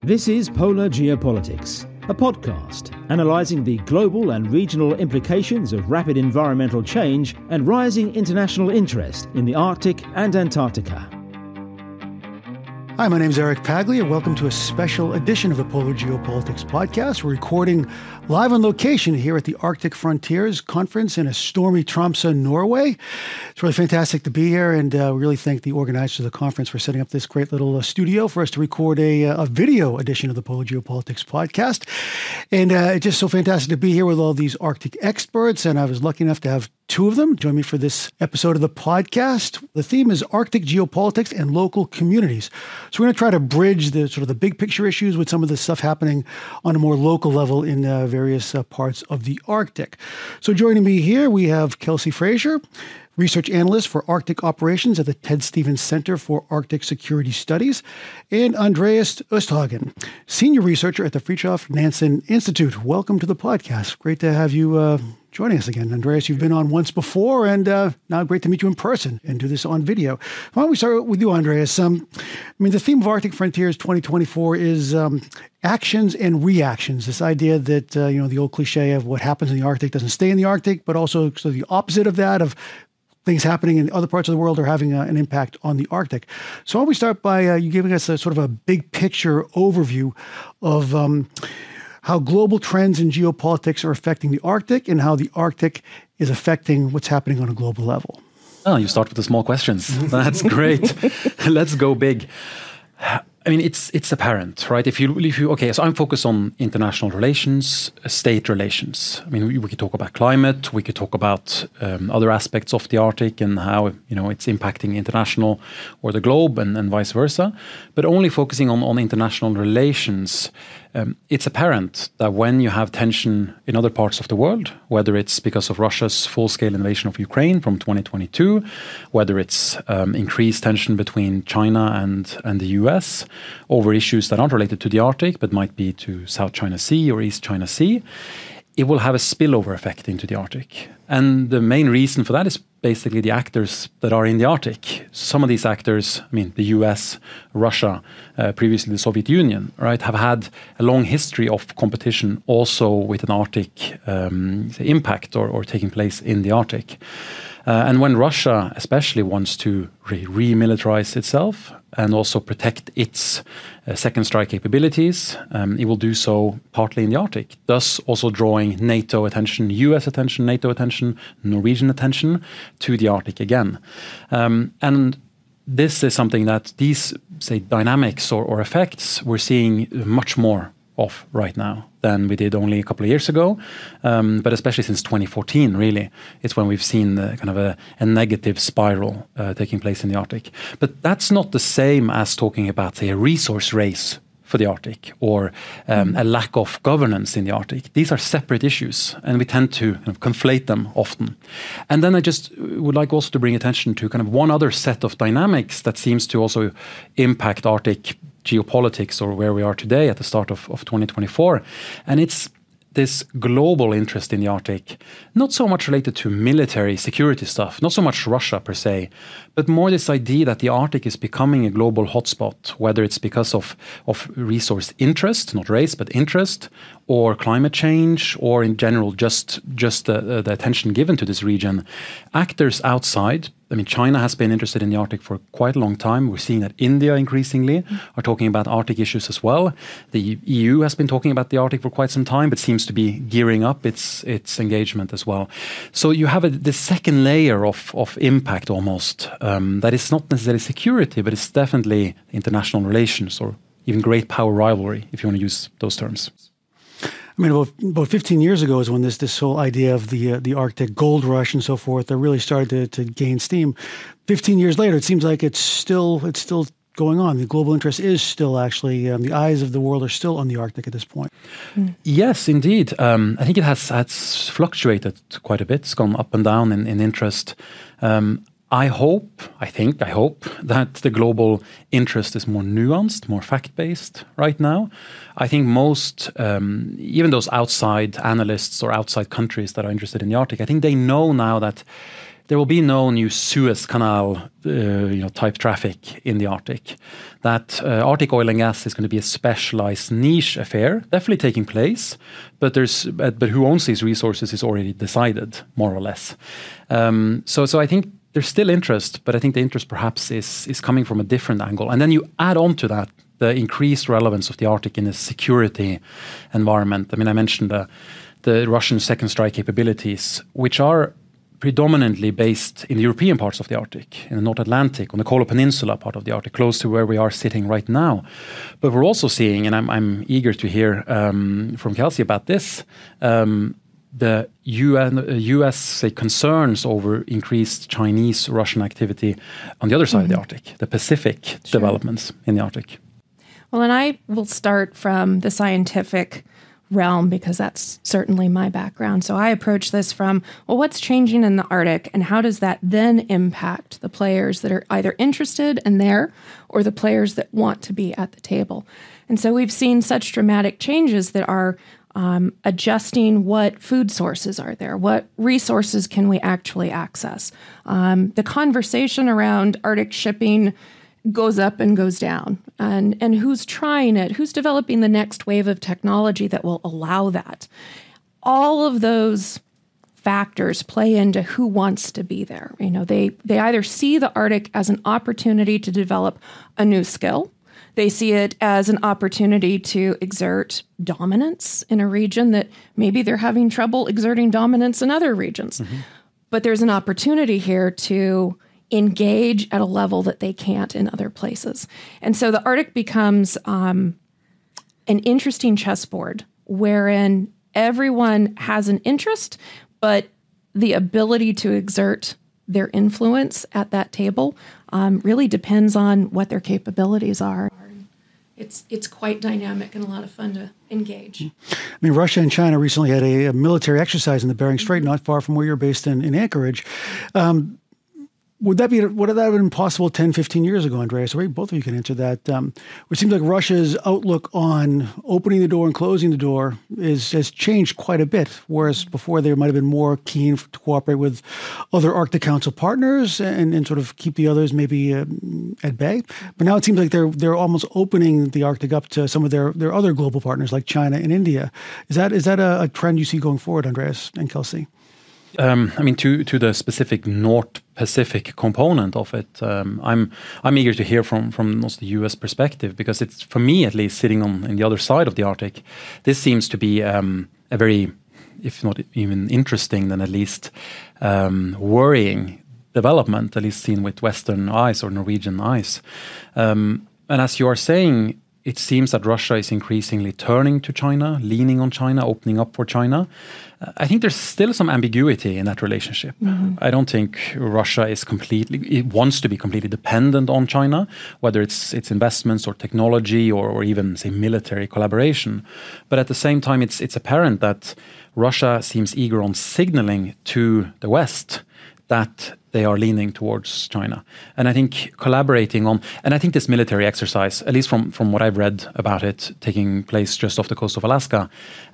This is Polar Geopolitics, a podcast analysing the global and regional implications of rapid environmental change and rising international interest in the Arctic and Antarctica. Hi, my name is Eric Paglia. Welcome to a special edition of the Polar Geopolitics podcast. We're recording live on location here at the Arctic Frontiers Conference in a stormy Tromsø, Norway. It's really fantastic to be here, and we really thank the organizers of the conference for setting up this great little studio for us to record a video edition of the Polar Geopolitics podcast. And it's just so fantastic to be here with all these Arctic experts, and I was lucky enough to have two of them join me for this episode of the podcast. The theme is Arctic geopolitics and local communities. So we're going to try to bridge the sort of the big picture issues with some of the stuff happening on a more local level in various parts of the Arctic. So joining me here, we have Kelsey Fraser, research analyst for Arctic operations at the Ted Stevens Center for Arctic Security Studies, and Andreas Østhagen, senior researcher at the Fridtjof Nansen Institute. Welcome to the podcast. Great to have you joining us again. Andreas, you've been on once before, and now great to meet you in person and do this on video. Why don't we start with you, Andreas? The theme of Arctic Frontiers 2024 is actions and reactions. This idea that, the old cliche of what happens in the Arctic doesn't stay in the Arctic, but also so the opposite of that, of things happening in other parts of the world are having an impact on the Arctic. So why don't we start by you giving us a sort of a big picture overview of how global trends in geopolitics are affecting the Arctic and how the Arctic is affecting what's happening on a global level. Oh, you start with the small questions. That's great. Let's go big. It's apparent, right? So I'm focused on international relations, state relations. We could talk about climate, we could talk about other aspects of the Arctic and how, it's impacting international or the globe and vice versa. But only focusing on international relations, it's apparent that when you have tension in other parts of the world, whether it's because of Russia's full-scale invasion of Ukraine from 2022, whether it's increased tension between China and the US over issues that aren't related to the Arctic but might be to South China Sea or East China Sea, it will have a spillover effect into the Arctic. And the main reason for that is basically the actors that are in the Arctic. Some of these actors, the US, Russia, previously the Soviet Union, right, have had a long history of competition also with an Arctic impact or taking place in the Arctic. And when Russia especially wants to remilitarize itself and also protect its second strike capabilities, it will do so partly in the Arctic, thus also drawing NATO attention, US attention, NATO attention, Norwegian attention to the Arctic again. And this is something that these, say, dynamics or effects we're seeing much more of right now than we did only a couple of years ago, but especially since 2014, really, it's when we've seen kind of a negative spiral taking place in the Arctic. But that's not the same as talking about, say, a resource race for the Arctic or a lack of governance in the Arctic. These are separate issues, and we tend to kind of conflate them often. And then I just would like also to bring attention to kind of one other set of dynamics that seems to also impact Arctic geopolitics or where we are today at the start of 2024. And it's this global interest in the Arctic, not so much related to military security stuff, not so much Russia per se, but more this idea that the Arctic is becoming a global hotspot, whether it's because of resource interest, not race, but interest, or climate change, or in general just the attention given to this region. Actors outside, China has been interested in the Arctic for quite a long time. We're seeing that India increasingly are talking about Arctic issues as well. The EU has been talking about the Arctic for quite some time, but seems to be gearing up its engagement as well. So you have this second layer of impact almost, that is not necessarily security, but it's definitely international relations or even great power rivalry, if you want to use those terms. About 15 years ago is when this whole idea of the Arctic gold rush and so forth that really started to gain steam. 15 years later, it seems like it's still going on. The global interest is still actually, the eyes of the world are still on the Arctic at this point. Yes, indeed. I think it has fluctuated quite a bit. It's gone up and down in interest. I hope that the global interest is more nuanced, more fact-based right now. I think most, even those outside analysts or outside countries that are interested in the Arctic, I think they know now that there will be no new Suez Canal type traffic in the Arctic. That Arctic oil and gas is going to be a specialized niche affair, definitely taking place, but who owns these resources is already decided, more or less. So I think there's still interest, but I think the interest perhaps is coming from a different angle. And then you add on to that the increased relevance of the Arctic in a security environment. I mean, I mentioned the Russian second strike capabilities, which are predominantly based in the European parts of the Arctic, in the North Atlantic, on the Kola Peninsula part of the Arctic, close to where we are sitting right now. But we're also seeing, and I'm eager to hear from Kelsey about this, the US say, concerns over increased Chinese-Russian activity on the other side of the Arctic, the Pacific developments in the Arctic. Well, and I will start from the scientific realm because that's certainly my background. So I approach this from, well, what's changing in the Arctic and how does that then impact the players that are either interested in there or the players that want to be at the table? And so we've seen such dramatic changes that are adjusting what food sources are there, what resources can we actually access. The conversation around Arctic shipping goes up and goes down, and who's trying it, who's developing the next wave of technology that will allow that. All of those factors play into who wants to be there. They either see the Arctic as an opportunity to develop a new skill. They see it as an opportunity to exert dominance in a region that maybe they're having trouble exerting dominance in other regions. Mm-hmm. But there's an opportunity here to engage at a level that they can't in other places. And so the Arctic becomes an interesting chessboard wherein everyone has an interest, but the ability to exert their influence at that table really depends on what their capabilities are. It's quite dynamic and a lot of fun to engage. I mean, Russia and China recently had a military exercise in the Bering Strait, not far from where you're based in Anchorage. Would that have been possible 10, 15 years ago, Andreas? Maybe both of you can answer that. It seems like Russia's outlook on opening the door and closing the door has changed quite a bit, whereas before they might have been more keen to cooperate with other Arctic Council partners and sort of keep the others maybe at bay. But now it seems like they're almost opening the Arctic up to some of their other global partners like China and India. Is that a trend you see going forward, Andreas and Kelsey? I mean, to the specific North Pacific component of it, I'm eager to hear from also the U.S. perspective, because it's, for me at least, sitting in the other side of the Arctic, this seems to be a very, if not even interesting, then at least worrying development, at least seen with Western eyes or Norwegian eyes. And as you are saying, it seems that Russia is increasingly turning to China, leaning on China, opening up for China. I think there's still some ambiguity in that relationship. Mm-hmm. I don't think Russia wants to be completely dependent on China, whether it's investments or technology or even, say, military collaboration. But at the same time, it's apparent that Russia seems eager on signaling to the West that they are leaning towards China. And I think collaborating on, and I think this military exercise, at least from what I've read about it, taking place just off the coast of Alaska,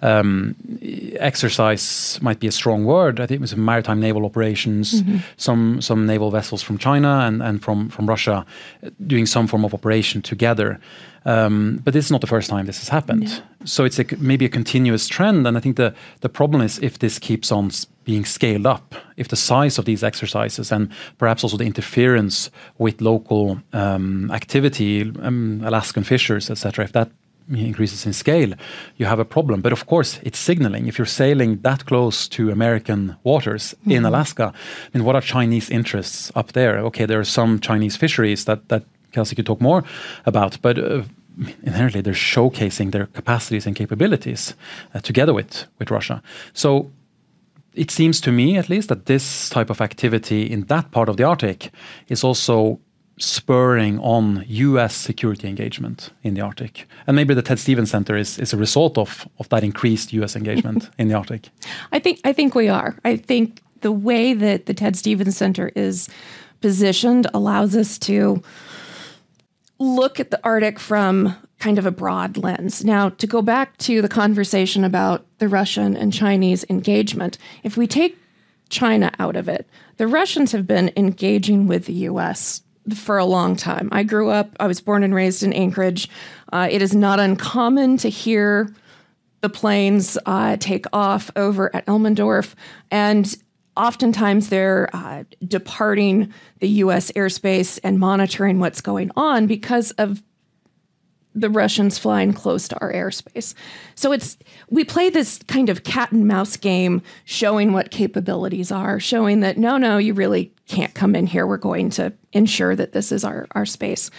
exercise might be a strong word. I think it was maritime naval operations, mm-hmm. some naval vessels from China and from Russia doing some form of operation together. But this is not the first time this has happened. Yeah. So it's maybe a continuous trend. And I think the problem is if this keeps on being scaled up, if the size of these exercises and perhaps also the interference with local activity, Alaskan fishers, etc., if that increases in scale, you have a problem. But of course, it's signaling. If you're sailing that close to American waters mm-hmm. in Alaska, I mean, what are Chinese interests up there? Okay, there are some Chinese fisheries that Kelsey could talk more about, but inherently they're showcasing their capacities and capabilities together with Russia. So it seems to me, at least, that this type of activity in that part of the Arctic is also spurring on U.S. security engagement in the Arctic. And maybe the Ted Stevens Center is a result of that increased U.S. engagement in the Arctic. I think we are. I think the way that the Ted Stevens Center is positioned allows us to look at the Arctic from kind of a broad lens. Now, to go back to the conversation about the Russian and Chinese engagement, if we take China out of it, The Russians have been engaging with the U.S. for a long time. I was born and raised in Anchorage. It is not uncommon to hear the planes take off over at Elmendorf, and oftentimes they're departing the U.S. airspace and monitoring what's going on because of the Russians flying close to our airspace. So we play this kind of cat and mouse game, showing what capabilities are, showing that, no, you really can't come in here. We're going to ensure that this is our space.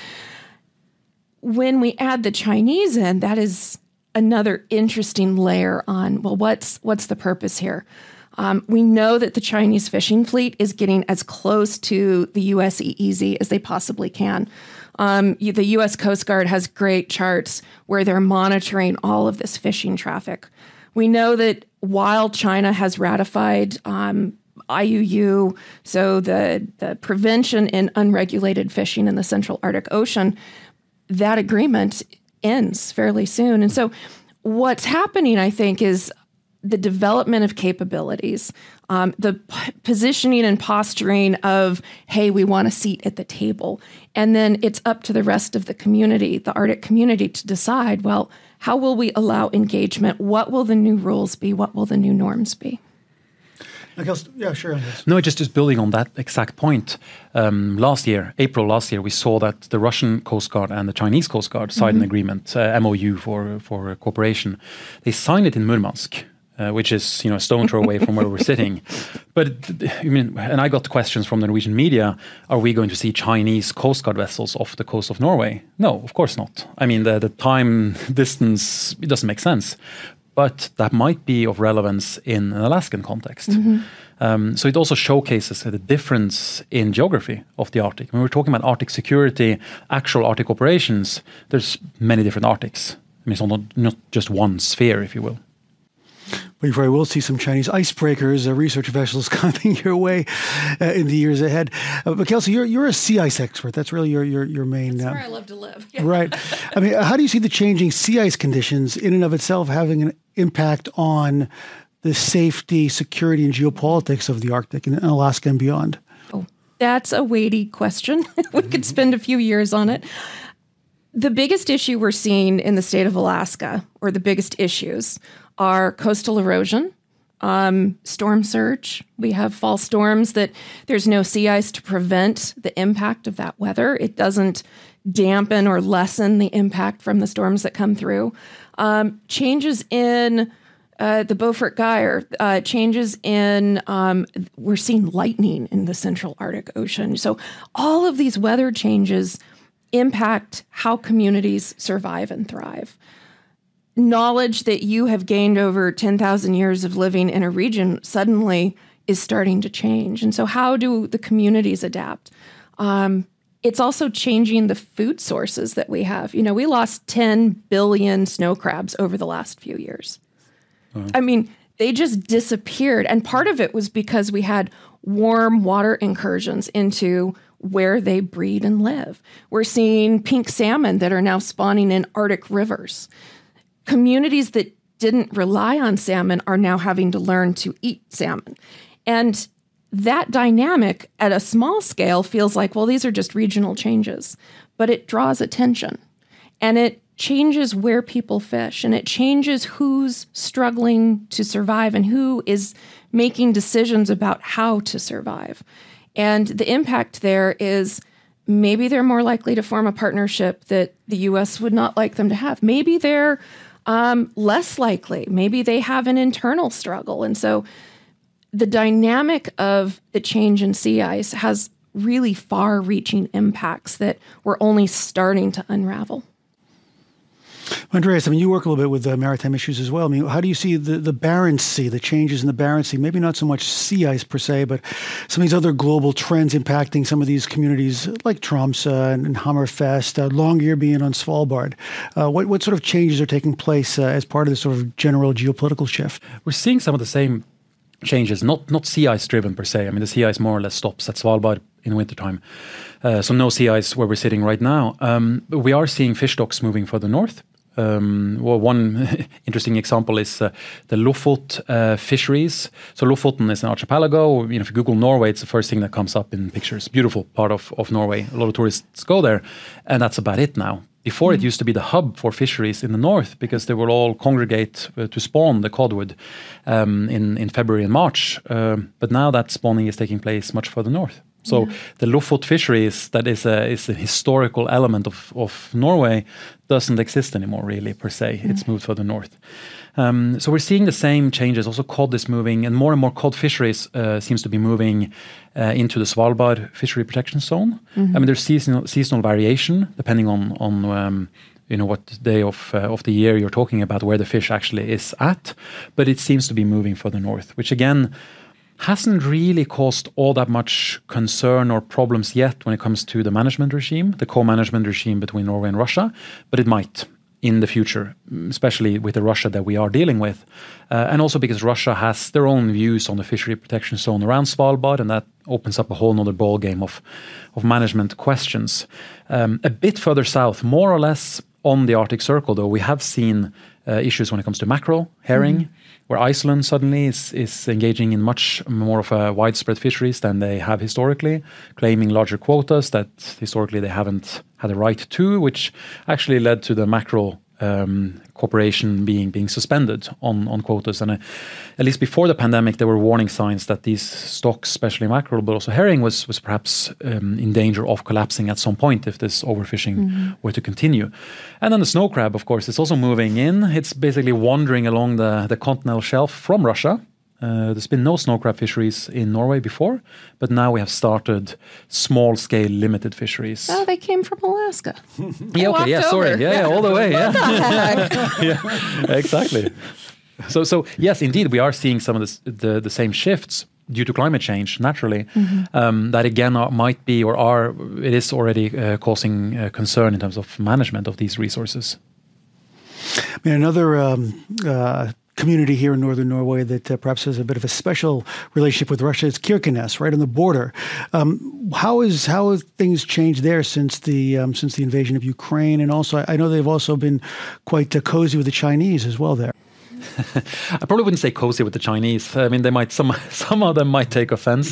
When we add the Chinese in, that is another interesting layer on, well, what's the purpose here? We know that the Chinese fishing fleet is getting as close to the U.S. EEZ as they possibly can. The U.S. Coast Guard has great charts where they're monitoring all of this fishing traffic. We know that while China has ratified IUU, so the prevention in unregulated fishing in the Central Arctic Ocean, that agreement ends fairly soon. And so what's happening, I think, is the development of capabilities, the positioning and posturing of, hey, we want a seat at the table. And then it's up to the rest of the community, the Arctic community, to decide, well, how will we allow engagement? What will the new rules be? What will the new norms be? Yeah, sure. No, just building on that exact point. April last year, we saw that the Russian Coast Guard and the Chinese Coast Guard signed an agreement, MOU for cooperation. They signed it in Murmansk, which is a stone throw away from where we're sitting. But and I got questions from the Norwegian media: are we going to see Chinese Coast Guard vessels off the coast of Norway? No, of course not. I mean, the time distance, it doesn't make sense. But that might be of relevance in an Alaskan context. So it also showcases the difference in geography of the Arctic. When we're talking about Arctic security, actual Arctic operations, there's many different Arctics. I mean, it's not just one sphere, if you will. We probably will see some Chinese icebreakers, research vessels coming your way in the years ahead. But Kelsey, you're a sea ice expert. That's really your main. That's where I love to live. Yeah. Right. I mean, how do you see the changing sea ice conditions in and of itself having an impact on the safety, security, and geopolitics of the Arctic and Alaska and beyond? Oh, that's a weighty question. We could spend a few years on it. The biggest issue we're seeing in the state of Alaska, or the biggest issues, are coastal erosion, storm surge. We have fall storms that there's no sea ice to prevent the impact of that weather. It doesn't dampen or lessen the impact from the storms that come through. Changes in the Beaufort Gyre, changes in, we're seeing lightning in the Central Arctic Ocean. So all of these weather changes impact how communities survive and thrive. Knowledge that you have gained over 10,000 years of living in a region suddenly is starting to change. And so how do the communities adapt? It's also changing the food sources that we have. We lost 10 billion snow crabs over the last few years. I mean, they just disappeared. And part of it was because we had warm water incursions into where they breed and live. We're seeing pink salmon that are now spawning in Arctic rivers. Communities that didn't rely on salmon are now having to learn to eat salmon. And that dynamic at a small scale feels like, well, these are just regional changes, but it draws attention and it changes where people fish and it changes who's struggling to survive and who is making decisions about how to survive. And the impact there is maybe they're more likely to form a partnership that the U.S. would not like them to have. Maybe they're less likely. Maybe they have an internal struggle. And so the dynamic of the change in sea ice has really far-reaching impacts that we're only starting to unravel. Andreas, I mean, you work a little bit with maritime issues as well. I mean, how do you see the Barents Sea, the changes in the Barents Sea? Maybe not so much sea ice per se, but some of these other global trends impacting some of these communities like Tromsø and Hammerfest, Longyear being on Svalbard. What sort of changes are taking place as part of this sort of general geopolitical shift? We're seeing some of the same changes, not sea ice driven per se. I mean, the sea ice more or less stops at Svalbard in wintertime. So no sea ice where we're sitting right now. But we are seeing fish stocks moving further north. Well, one interesting example is the Lofot fisheries. So Lofoten is an archipelago. You know, if you Google Norway, it's the first thing that comes up in pictures. Beautiful part of Norway. A lot of tourists go there, and that's about it now. Before, it used to be the hub for fisheries in the north because they would all congregate to spawn the codwood in February and March. But now that spawning is taking place much further north. So the Lofot fisheries, that is a historical element of Norway, doesn't exist anymore really per se. It's moved further north. So we're seeing the same changes. Also cod is moving, and more cod fisheries seems to be moving into the Svalbard fishery protection zone. I mean, there's seasonal variation depending on what day of the year you're talking about, where the fish actually is at. But it seems to be moving further north, which again hasn't really caused all that much concern or problems yet when it comes to the management regime, the co-management regime between Norway and Russia, but it might in the future, especially with the Russia that we are dealing with. And also because Russia has their own views on the fishery protection zone around Svalbard, and that opens up a whole nother ballgame of management questions. A bit further south, more or less on the Arctic Circle, though, we have seen issues when it comes to mackerel, herring, where Iceland suddenly is engaging in much more of a widespread fisheries than they have historically, claiming larger quotas that historically they haven't had a right to, which actually led to the mackerel cooperation being suspended on quotas. And at least before the pandemic, there were warning signs that these stocks, especially mackerel, but also herring, was perhaps in danger of collapsing at some point if this overfishing were to continue. And then the snow crab, of course, is also moving in. It's basically wandering along the continental shelf from Russia. There's been no snow crab fisheries in Norway before, but now we have started small-scale limited fisheries. Oh, they came from Alaska. Sorry, all the way, yeah, exactly. So yes, indeed, we are seeing some of the same shifts due to climate change, naturally, that again might be it is already causing concern in terms of management of these resources. I mean, another community here in northern Norway that perhaps has a bit of a special relationship with Russia is Kirkenes, right on the border. How have things changed there since the invasion of Ukraine? And also, I know they've also been quite cozy with the Chinese as well there. I probably wouldn't say cozy with the Chinese. I mean, some of them might take offense.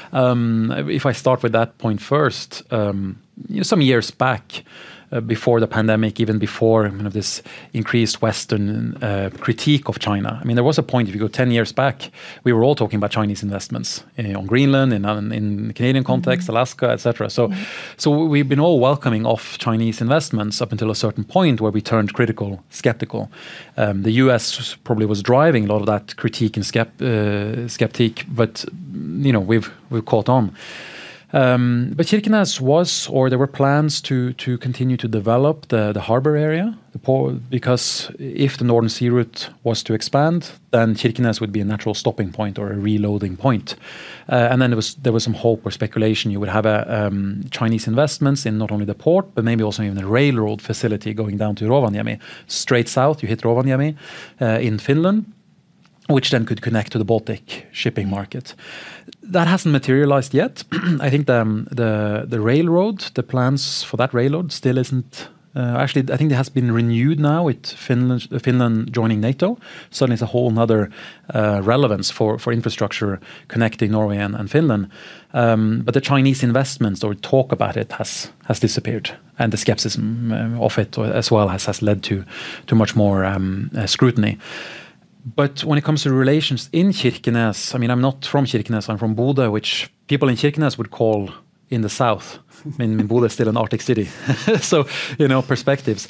If I start with that point first, some years back, before the pandemic, even before this increased Western critique of China. I mean, there was a point, if you go 10 years back, we were all talking about Chinese investments on Greenland, in the Canadian context, Alaska, etc. So we've been all welcoming of Chinese investments up until a certain point where we turned critical, skeptical. The US probably was driving a lot of that critique and skeptic, but we've caught on. But Kirkenes there were plans to continue to develop the harbor area, because if the Northern Sea Route was to expand, then Kirkenes would be a natural stopping point or a reloading point. And then there was some hope or speculation you would have Chinese investments in not only the port, but maybe also even a railroad facility going down to Rovaniemi. Straight south, you hit Rovaniemi in Finland, which then could connect to the Baltic shipping market. That hasn't materialized yet. I think the railroad, the plans for that railroad still isn't. Actually, I think it has been renewed now with Finland joining NATO. Suddenly it's a whole other relevance for infrastructure connecting Norway and Finland. But the Chinese investments or talk about it has disappeared. And the skepticism of it as well has led to much more scrutiny. But when it comes to relations in Kirkenes, I mean, I'm not from Kirkenes, I'm from Bodø, which people in Kirkenes would call in the south. I mean, Bodø is still an Arctic city. So, perspectives.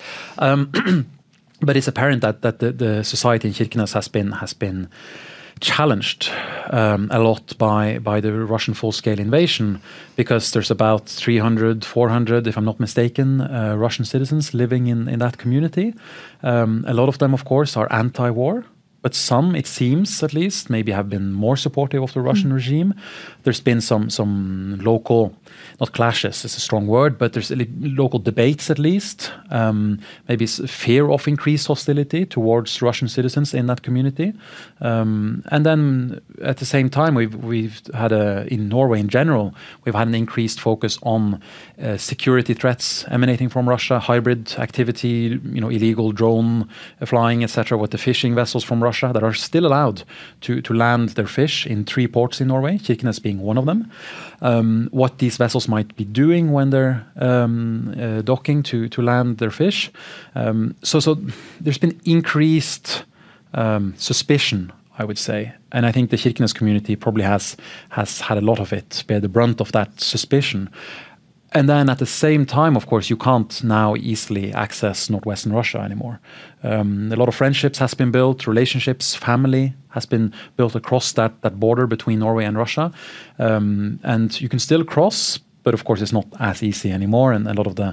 But it's apparent that the society in Kirkenes has been challenged a lot by the Russian full-scale invasion, because there's about 300, 400, if I'm not mistaken, Russian citizens living in that community. A lot of them, of course, are anti-war. but some, it seems at least, maybe have been more supportive of the Russian regime. There's been some local, not clashes, it's a strong word, but there's local debates at least. Maybe fear of increased hostility towards Russian citizens in that community. And then at the same time, we've had in Norway in general, we've had an increased focus on security threats emanating from Russia, hybrid activity, illegal drone flying, etc., with the fishing vessels from Russia that are still allowed to land their fish in 3 ports in Norway, Kirkenes being one of them. What these vessels might be doing when they're docking to land their fish. So there's been increased suspicion, I would say. And I think the Kirkenes community probably has had a lot of it, bear the brunt of that suspicion. And then at the same time, of course, you can't now easily access northwestern Russia anymore. A lot of friendships has been built, relationships, family has been built across that border between Norway and Russia. And you can still cross, but of course it's not as easy anymore. And a lot of the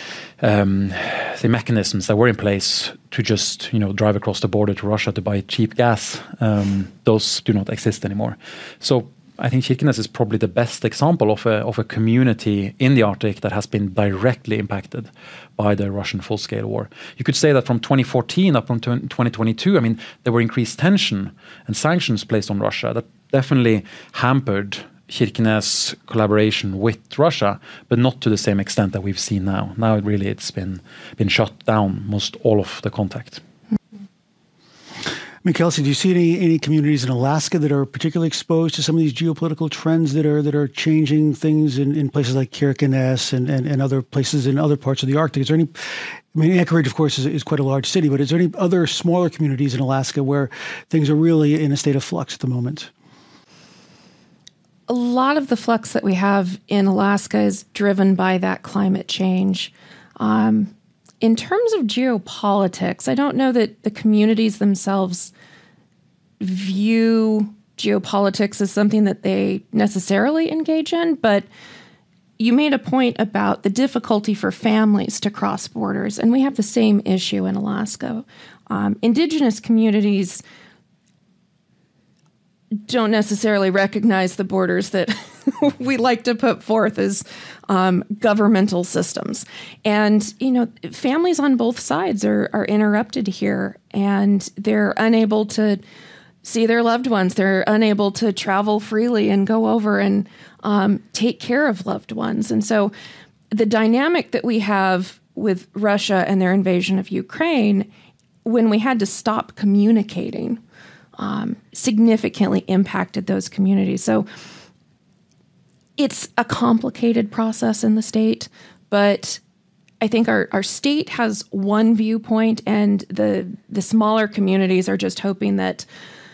mechanisms that were in place to just drive across the border to Russia to buy cheap gas, those do not exist anymore. So I think Kirkenes is probably the best example of a community in the Arctic that has been directly impacted by the Russian full-scale war. You could say that from 2014 up until 2022, there were increased tension and sanctions placed on Russia that definitely hampered Kirkenes' collaboration with Russia, but not to the same extent that we've seen now. Now it's been shut down, most all of the contact. Kelsey, do you see any communities in Alaska that are particularly exposed to some of these geopolitical trends that are changing things in places like Kirkenes and other places in other parts of the Arctic? Is there any? Anchorage, of course, is quite a large city, but is there any other smaller communities in Alaska where things are really in a state of flux at the moment? A lot of the flux that we have in Alaska is driven by that climate change. In terms of geopolitics, I don't know that the communities themselves view geopolitics as something that they necessarily engage in, but you made a point about the difficulty for families to cross borders, and we have the same issue in Alaska. Indigenous communities don't necessarily recognize the borders that we like to put forth as governmental systems. And, families on both sides are interrupted here, and they're unable to see their loved ones. They're unable to travel freely and go over and take care of loved ones. And so the dynamic that we have with Russia and their invasion of Ukraine, when we had to stop communicating, significantly impacted those communities. So it's a complicated process in the state, but I think our state has one viewpoint, and the smaller communities are just hoping that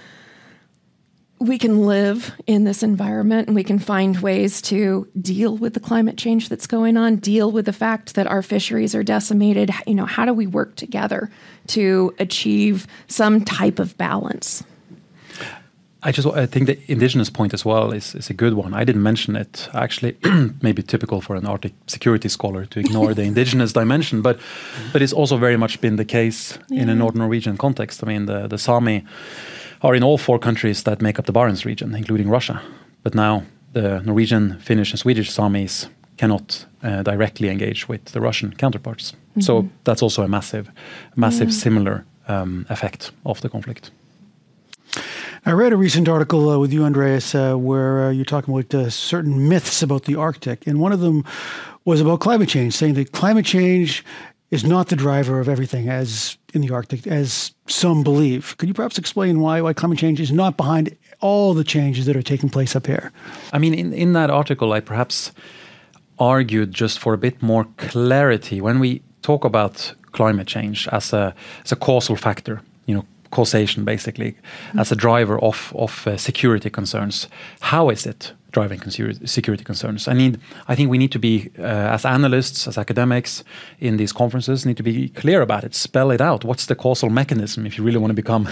we can live in this environment and we can find ways to deal with the climate change that's going on, deal with the fact that our fisheries are decimated. How do we work together to achieve some type of balance? I think the indigenous point as well is a good one. I didn't mention it. Actually, maybe typical for an Arctic security scholar to ignore the indigenous dimension, but it's also very much been the case in a Northern Norwegian context. The Sami are in all 4 countries that make up the Barents region, including Russia. But now the Norwegian, Finnish, and Swedish Samis cannot directly engage with the Russian counterparts. Mm-hmm. So that's also a massive similar effect of the conflict. I read a recent article with you, Andreas, where you're talking about certain myths about the Arctic. And one of them was about climate change, saying that climate change is not the driver of everything as in the Arctic, as some believe. Could you perhaps explain why climate change is not behind all the changes that are taking place up here? In that article, I perhaps argued just for a bit more clarity. When we talk about climate change as a causal factor, causation basically, as a driver of security concerns, how is it driving security concerns? I think we need to be, as analysts, as academics in these conferences, need to be clear about it, spell it out. What's the causal mechanism if you really want to become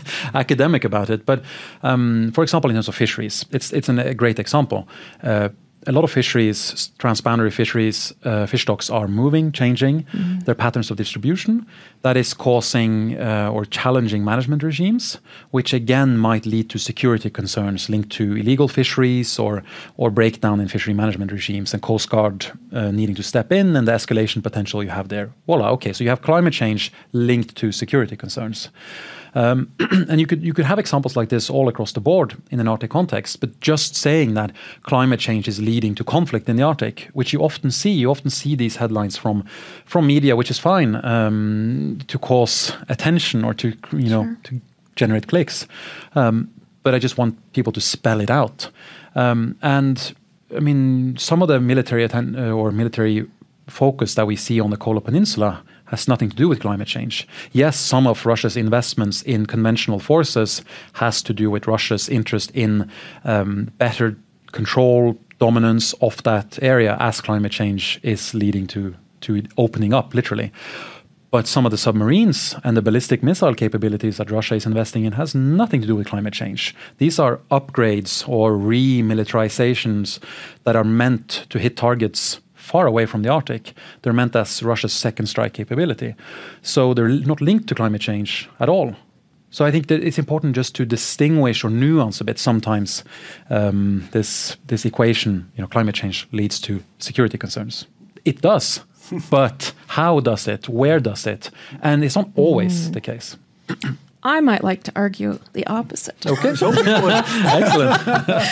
academic about it? But for example, in terms of fisheries, it's a great example. a lot of fisheries, transboundary fisheries, fish stocks are moving, changing their patterns of distribution. That is causing or challenging management regimes, which again might lead to security concerns linked to illegal fisheries or breakdown in fishery management regimes, and Coast Guard needing to step in, and the escalation potential you have there. Voila, okay, so you have climate change linked to security concerns. And you could have examples like this all across the board in an Arctic context, but just saying that climate change is leading to conflict in the Arctic, which you often see these headlines from media, which is fine, to cause attention or to to generate clicks. But I just want people to spell it out. And I mean, some of the military focus that we see on the Kola Peninsula has nothing to do with climate change. Yes, some of Russia's investments in conventional forces has to do with Russia's interest in better control, dominance of that area as climate change is leading to it opening up, literally. But some of the submarines and the ballistic missile capabilities that Russia is investing in has nothing to do with climate change. These are upgrades or remilitarizations that are meant to hit targets far away from the Arctic. They're meant as Russia's second strike capability. So they're not linked to climate change at all. So I think that it's important just to distinguish or nuance a bit sometimes this equation, climate change leads to security concerns. It does, but how does it? Where does it? And it's not always the case. I might like to argue the opposite. Okay, excellent.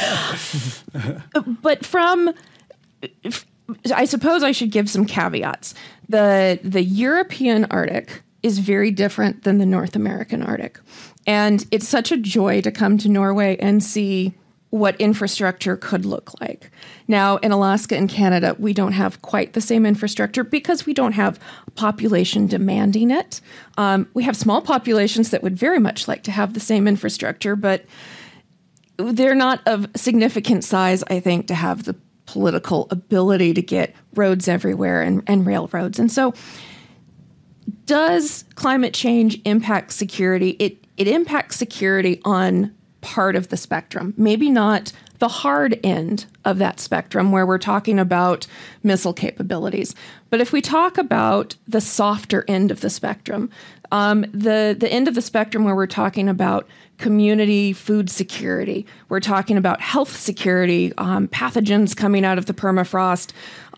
But I suppose I should give some caveats. The European Arctic is very different than the North American Arctic. And it's such a joy to come to Norway and see what infrastructure could look like. Now, in Alaska and Canada, we don't have quite the same infrastructure because we don't have a population demanding it. We have small populations that would very much like to have the same infrastructure, but they're not of significant size, I think, to have the political ability to get roads everywhere and railroads. And so does climate change impact security? It impacts security on part of the spectrum, maybe not the hard end of that spectrum where we're talking about missile capabilities. But if we talk about the softer end of the spectrum, the end of the spectrum where we're talking about community food security, we're talking about health security, pathogens coming out of the permafrost,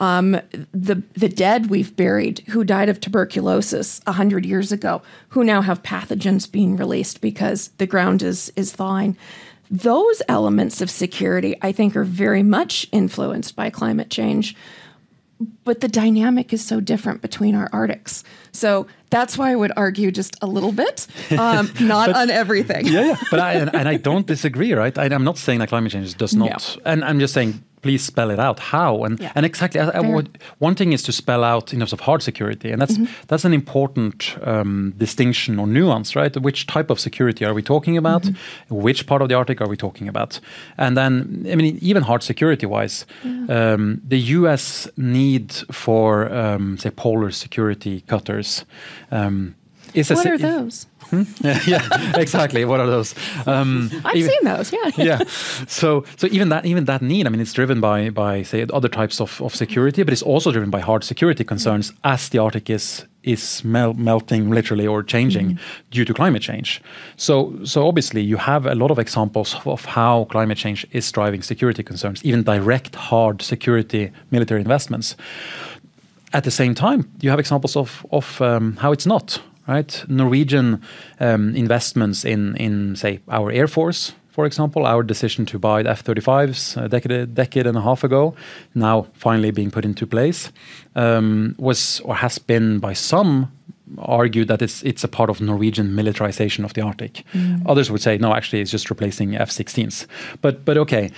the dead we've buried who died of tuberculosis 100 years ago, who now have pathogens being released because the ground is thawing. Those elements of security, I think, are very much influenced by climate change. But the dynamic is so different between our Arctics. So that's why I would argue just a little bit, not on everything. Yeah. But I don't disagree, right? I'm not saying that climate change does not. No. And I'm just saying, please spell it out. How? And exactly, one thing is to spell out in terms of hard security. And that's an important distinction or nuance, right? Which type of security are we talking about? Which part of the Arctic are we talking about? And then, I mean, even hard security-wise, the U.S. need for, say, polar security cutters. What are those? Yeah, exactly. What are those? I've seen those. Yeah. Yeah. So even that need, I mean, it's driven by say other types of security, but it's also driven by hard security concerns as the Arctic is melting literally or changing due to climate change. So obviously you have a lot of examples of how climate change is driving security concerns, even direct hard security military investments. At the same time, you have examples of how it's not. Right, Norwegian investments in say our Air Force, for example, our decision to buy the F-35s a decade and a half ago, now finally being put into place, was or has been by some argued that it's a part of Norwegian militarization of the Arctic. Others would say no, actually it's just replacing F-16s. But okay.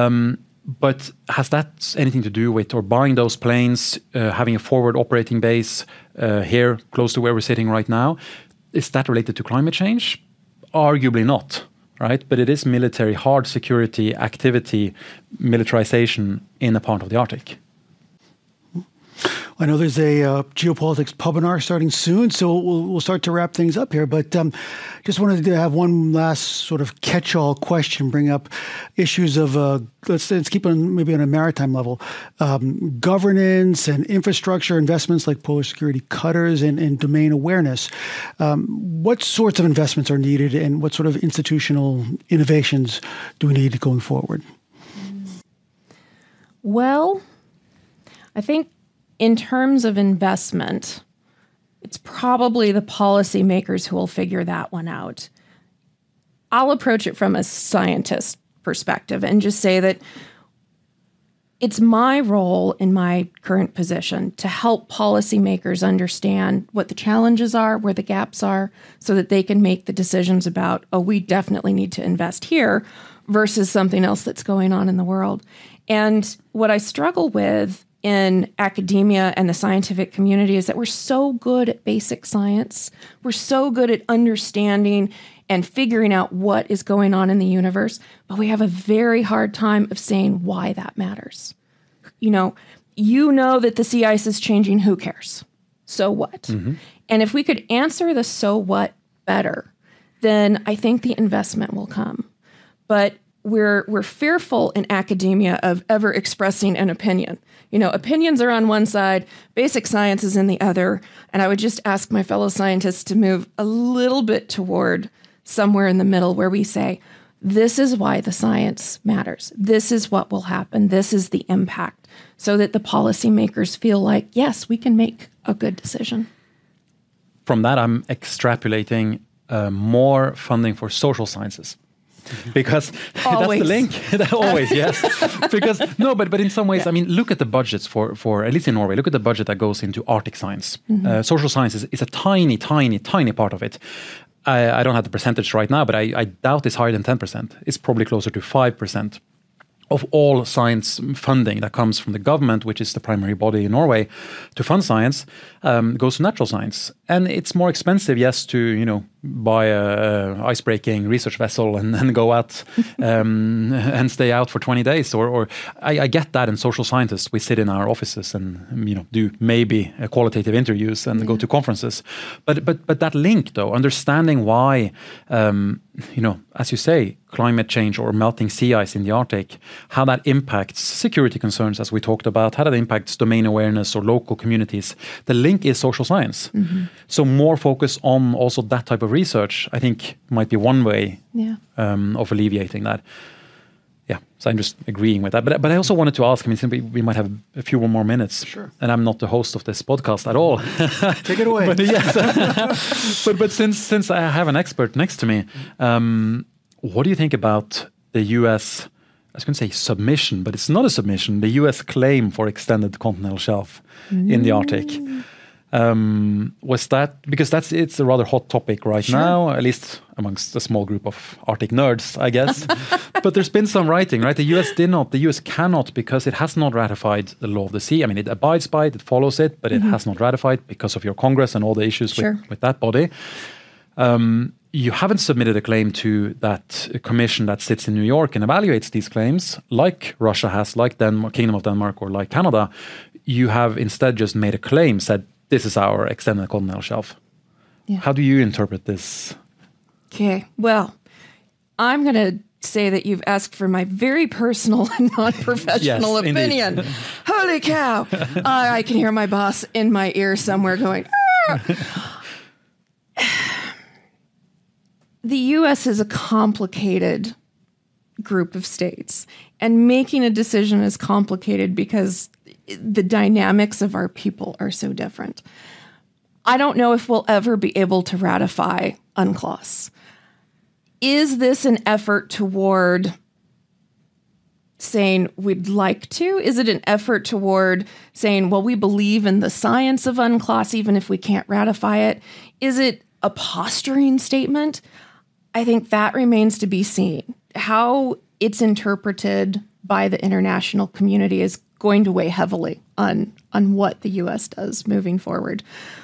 But has that anything to do with, or buying those planes, having a forward operating base here close to where we're sitting right now, is that related to climate change? Arguably not, right? But it is military, hard security activity, militarization in a part of the Arctic. I know there's a geopolitics webinar starting soon, so we'll start to wrap things up here. But just wanted to have one last sort of catch-all question, bring up issues of, let's keep on maybe on a maritime level, governance and infrastructure investments like polar security cutters and domain awareness. What sorts of investments are needed, and what sort of institutional innovations do we need going forward? Well, I think in terms of investment, it's probably the policymakers who will figure that one out. I'll approach it from a scientist perspective and just say that it's my role in my current position to help policymakers understand what the challenges are, where the gaps are, so that they can make the decisions about, oh, we definitely need to invest here versus something else that's going on in the world. And what I struggle with in academia and the scientific community is that we're so good at basic science. We're so good at understanding and figuring out what is going on in the universe, but we have a very hard time of saying why that matters. You know that the sea ice is changing, who cares? So what? Mm-hmm. And if we could answer the so what better, then I think the investment will come. But we're fearful in academia of ever expressing an opinion. Opinions are on one side, basic science is in the other, and I would just ask my fellow scientists to move a little bit toward somewhere in the middle where we say, this is why the science matters. This is what will happen. This is the impact, so that the policymakers feel like, yes, we can make a good decision. From that, I'm extrapolating more funding for social sciences. Because that's the link. Always, yes. Because but in some ways, I mean, look at the budgets for at least in Norway. Look at the budget that goes into Arctic science. Mm-hmm. Social sciences is a tiny part of it. I don't have the percentage right now, but I doubt it's higher than 10%. It's probably closer to 5% of all science funding that comes from the government, which is the primary body in Norway to fund science, goes to natural science. And it's more expensive, yes, to buy a ice-breaking research vessel and go out and stay out for 20 days. Or I get that in social scientists. We sit in our offices and do maybe qualitative interviews and go to conferences. But that link, though, understanding why, as you say, climate change or melting sea ice in the Arctic, how that impacts security concerns, as we talked about, how that impacts domain awareness or local communities. The link is social science. Mm-hmm. So more focus on also that type of research, I think, might be one way of alleviating that. Yeah, so I'm just agreeing with that. But I also wanted to ask, simply we might have a few more minutes. Sure. And I'm not the host of this podcast at all. Take it away. But, yes. but since I have an expert next to me, what do you think about the U.S., I was going to say submission, but it's not a submission, the U.S. claim for extended continental shelf in the Arctic? Was that, because it's a rather hot topic right now, at least amongst a small group of Arctic nerds, I guess. But there's been some writing, right? The US cannot, because it has not ratified the law of the sea. I mean, it abides by it, it follows it, but it has not ratified because of your Congress and all the issues with that body. You haven't submitted a claim to that commission that sits in New York and evaluates these claims, like Russia has, like Kingdom of Denmark, or like Canada. You have instead just made a claim, said, this is our extended continental shelf. Yeah. How do you interpret this? Okay, well, I'm going to say that you've asked for my very personal and non-professional opinion. Holy cow! I can hear my boss in my ear somewhere going, The U.S. is a complicated group of states, and making a decision is complicated because the dynamics of our people are so different. I don't know if we'll ever be able to ratify UNCLOS. Is this an effort toward saying we'd like to? Is it an effort toward saying, well, we believe in the science of UNCLOS even if we can't ratify it? Is it a posturing statement? I think that remains to be seen. How it's interpreted by the international community is going to weigh heavily on what the U.S. does moving forward.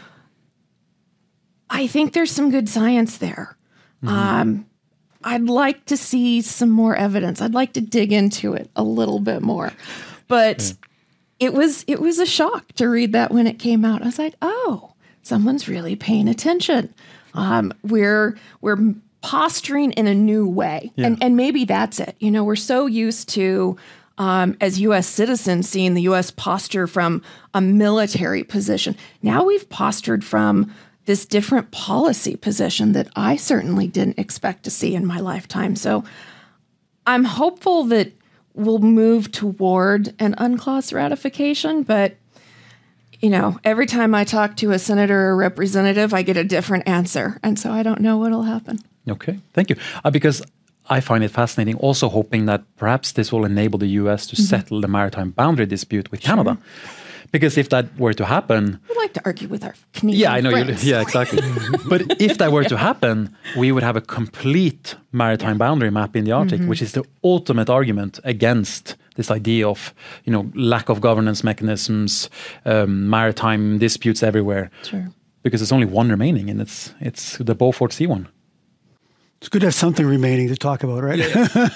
I think there's some good science there. Mm-hmm. I'd like to see some more evidence. I'd like to dig into it a little bit more. But it was a shock to read that when it came out. I was like, oh, someone's really paying attention. We're posturing in a new way. Yeah. And maybe that's it. You know, we're so used to, as U.S. citizens, seeing the U.S. posture from a military position. Now we've postured from this different policy position that I certainly didn't expect to see in my lifetime. So I'm hopeful that we'll move toward an UNCLOS ratification, but you know, every time I talk to a senator or representative, I get a different answer. And so I don't know what'll happen. Okay, thank you. Because I find it fascinating, also hoping that perhaps this will enable the US to settle the maritime boundary dispute with Canada. Because if that were to happen... We like to argue with our Canadian Yeah, I know. friends. Yeah, exactly. But if that were to happen, we would have a complete maritime boundary map in the Arctic, which is the ultimate argument against this idea of, you know, lack of governance mechanisms, maritime disputes everywhere. Sure. Because there's only one remaining, and it's the Beaufort Sea one. It's good to have something remaining to talk about, right?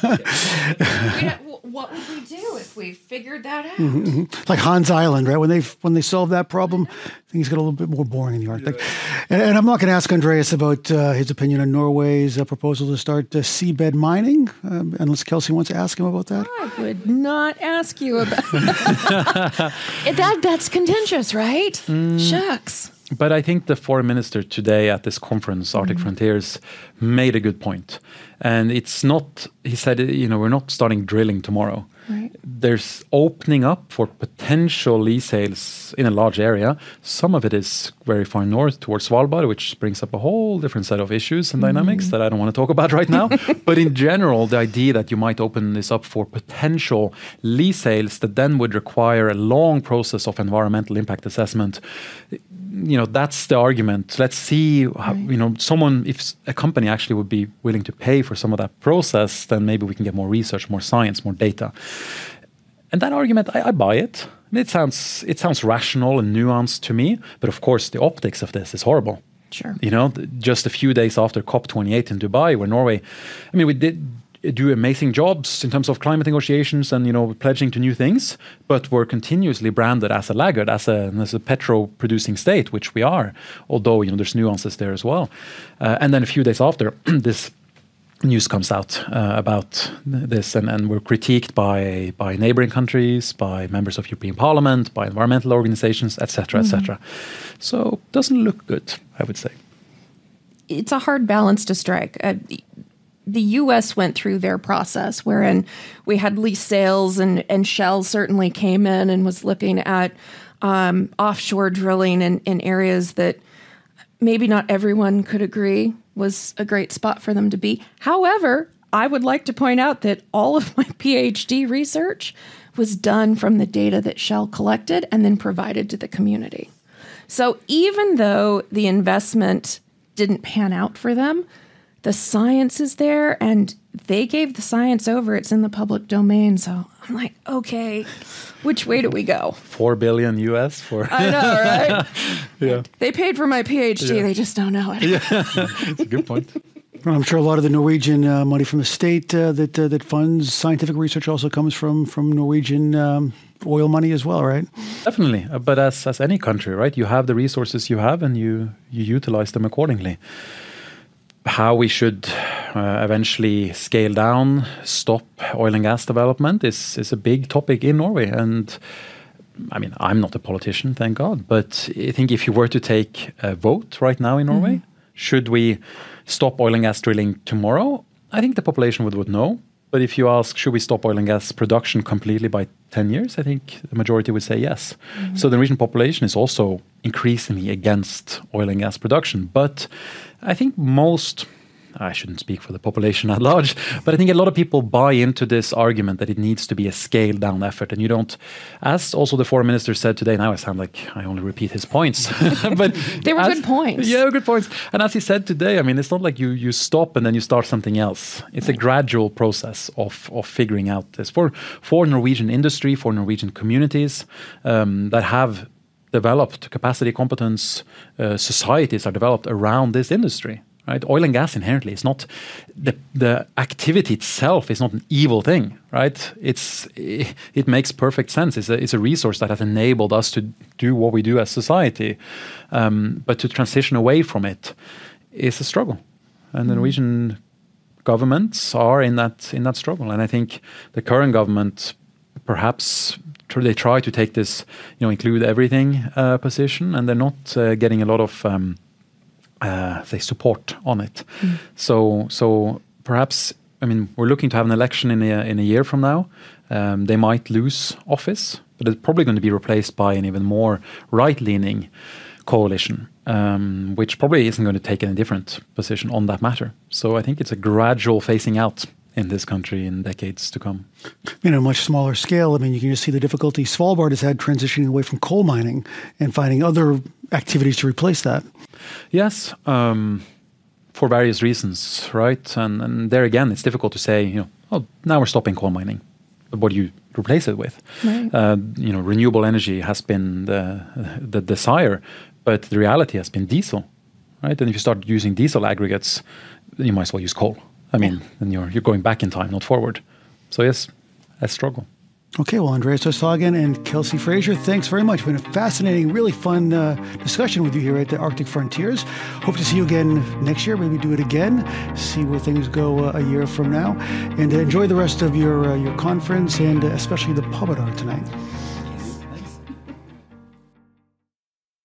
What would we do if we figured that out? Like Hans Island, right? When they solved that problem, things got a little bit more boring in the Arctic. And I'm not going to ask Andreas about his opinion on Norway's proposal to start seabed mining, unless Kelsey wants to ask him about that. I would not ask you about that. That's contentious, right? Shucks. But I think the foreign minister today at this conference, Arctic Frontiers, made a good point. And it's not, he said, you know, we're not starting drilling tomorrow. Right. There's opening up for potential lease sales in a large area. Some of it is very far north towards Svalbard, which brings up a whole different set of issues and dynamics that I don't want to talk about right now. But in general, the idea that you might open this up for potential lease sales that then would require a long process of environmental impact assessment, you know, that's the argument. Let's see how, you know, if a company actually would be willing to pay for some of that process, then maybe we can get more research, more science, more data. And that argument, I buy it. I mean, it sounds rational and nuanced to me, but of course the optics of this is horrible. Sure. You know, just a few days after COP28 in Dubai, where Norway, I mean, we did do amazing jobs in terms of climate negotiations and, you know, pledging to new things, but we're continuously branded as a laggard, as a petro-producing state, which we are, although, you know, there's nuances there as well. And then a few days after, this news comes out about this, and we're critiqued by neighboring countries, by members of European Parliament, by environmental organizations, etc., etc. So it doesn't look good, I would say. It's a hard balance to strike. The U.S. went through their process wherein we had lease sales and Shell certainly came in and was looking at offshore drilling in areas that maybe not everyone could agree was a great spot for them to be. However, I would like to point out that all of my PhD research was done from the data that Shell collected and then provided to the community. So even though the investment didn't pan out for them, the science is there, and they gave the science over. It's in the public domain. So I'm like, okay, which way do we go? $4 billion US for... I know, right? Yeah. They paid for my PhD. Yeah. They just don't know it. Yeah, it's a good point. Well, I'm sure a lot of the Norwegian money from the state that funds scientific research also comes from Norwegian oil money as well, right? Definitely. But as any country, right, you have the resources you have and you utilize them accordingly. How we should eventually scale down, stop oil and gas development is a big topic in Norway. And I mean, I'm not a politician, thank God. But I think if you were to take a vote right now in Norway, should we stop oil and gas drilling tomorrow? I think the population would no. But if you ask, should we stop oil and gas production completely by 10 years? I think the majority would say yes. So the Norwegian population is also increasingly against oil and gas production. But I think I shouldn't speak for the population at large, but I think a lot of people buy into this argument that it needs to be a scaled down effort. And you don't, as also the foreign minister said today, now I sound like I only repeat his points. But they were good points. Yeah, they were good points. And as he said today, I mean, it's not like you stop and then you start something else. It's a gradual process of figuring out this. For Norwegian industry, for Norwegian communities that have developed capacity, competence, societies are developed around this industry. right? Oil and gas inherently is not the activity itself is not an evil thing, right? It makes perfect sense. It's a resource that has enabled us to do what we do as society, but to transition away from it is a struggle, and the Norwegian governments are in that struggle. And I think the current government perhaps they try to take this, include everything position, and they're not getting a lot of support on it. So perhaps, we're looking to have an election in a year from now. They might lose office, but it's probably going to be replaced by an even more right-leaning coalition, which probably isn't going to take any different position on that matter. So I think it's a gradual phasing out in this country in decades to come. On a much smaller scale, you can just see the difficulty Svalbard has had transitioning away from coal mining and finding other activities to replace that. Yes, for various reasons, right? And there again, it's difficult to say, now we're stopping coal mining. But what do you replace it with? Right. Renewable energy has been the desire, but the reality has been diesel, right? And if you start using diesel aggregates, then you might as well use coal. Then you're going back in time, not forward. So yes, a struggle. Okay, well, Andreas Østhagen and Kelsey Fraser, thanks very much. It's been a fascinating, really fun discussion with you here at the Arctic Frontiers. Hope to see you again next year, maybe do it again, see where things go a year from now. And enjoy the rest of your conference and especially the pub at art tonight.